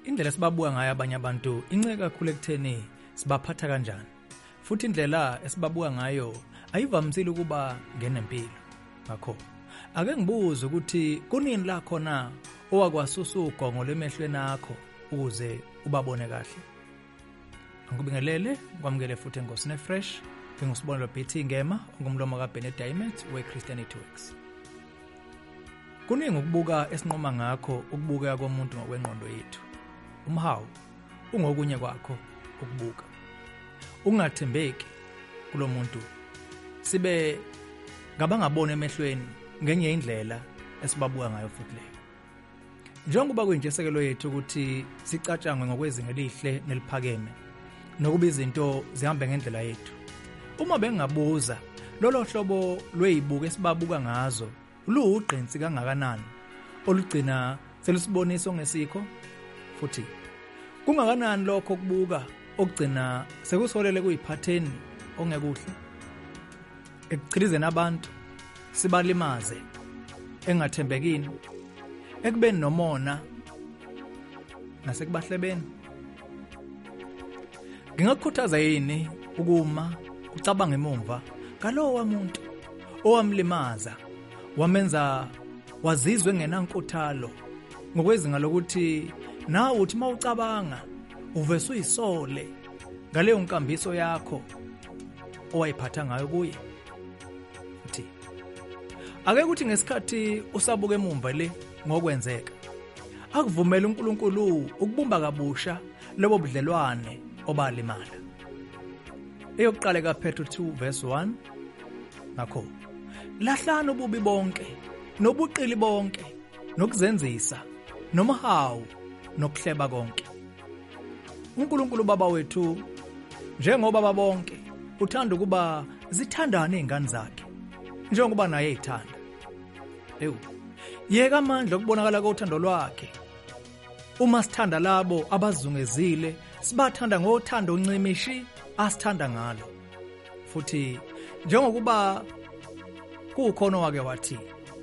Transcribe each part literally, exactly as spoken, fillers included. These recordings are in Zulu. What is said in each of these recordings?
indlela sibabuka ngayo abanye abantu inceke kakhulu ekutheni sibaphatha kanjani. Futhi indlela esibabuka ngayo ayivamisile ukuba ngenempilo. Ngakho ake ngibuze ukuthi kunini la khona owakwasusa ugongo lemehlweni akho ukuze ubabone kahle. Ngikubingelele kwamukele futhi eNkosini Fresh. Ngingusibonelo B T Ngema ongumlomo kaBennett Diamond weChristianity Works. Kuningi ukubuka esinqoma ngakho ukubuka komuntu ngokwengqondo yethu. Umhawu ungokunye kwakho ukubuka. Ungathembeki kulomuntu. Sibe ngabangabona emehlweni ngenye indlela esibabuka ngayo futhi leyo. Njengoba kuyintshisekelo yethu ukuthi sicatshangwe ngokwezinga elihle neliphakeme nokuba izinto zihambe ngendlela yethu. Uma bengabuza lolo hlobo lwezibuko esibabuka ngazo luugqinsi kangakanani olugcina selusiboniso ngesikho futhi kungakanani lokho kubuka okugcina sekusolele kuyiphatheni ongekuhle ekuchilizeni abantu sibalimaze engathembekini ekubeni nomona nasekubahlebeni. Ngingakukhuthaza yini ukuma ucabanga emumva ngalowo wamuntu owamlimaza wamenza wazizwe ngenankuthalo ngokwezinga lokuthi nawe uthi mawucabanga uvese uyisole ngaleyo nkambiso yakho owayiphatha ngayo kuye. Uthi ake kuthi ngesikhathi usabuka emumva le ngokwenzeka akuvumela uNkulunkulu ukubumba kabusha lobo budlelwane obalimala. Eyokuqala kaPetru two verse one ngakho lahlana ububi bonke nobuqili bonke nokuzenzisa nomhawu nokuhleba konke. uNkulunkulu baba wethu njengoba baba bonke uthanda ukuba zithandane izingane zakhe njengoba naye ezithanda. Ewu yeka amandla okubonakala kothando lwakhe. Uma sithanda labo abazungezile sibathanda ngothando oncimishi asithanda ngalo. Futhi njengokuba kukhona wake wathi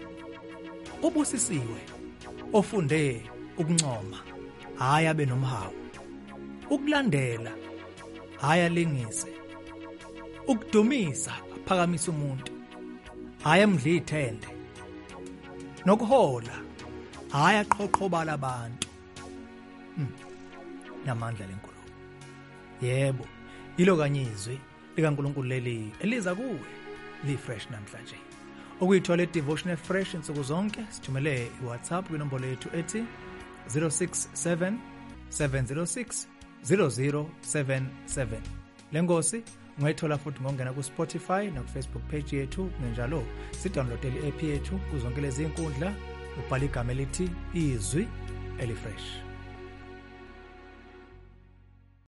ubusisiwe ofunde ukuncoma hayi abe nomhawu, ukulandela hayi alingise, ukudumisa aphakamisa umuntu hayi amdla ithende, nokuhola hayi aqhoqhobala abantu. Hmm. Namandla lenkulumo. Yebo, ilo kanye izwi likaNkulunkulu leli eliza kuwe li fresh namhlanje. Ukuyithola devotional fresh insuku zonke sithumele iWhatsApp kwinombolo yethu ethi zero six seven seven zero six zero zero seven seven. Lengosi ungayithola futhi ngongena ku Spotify na ku Facebook page yethu njalo sidownload i-app yethu kuzonke lezi inkundla ubhala igama elithi izwi elifresh.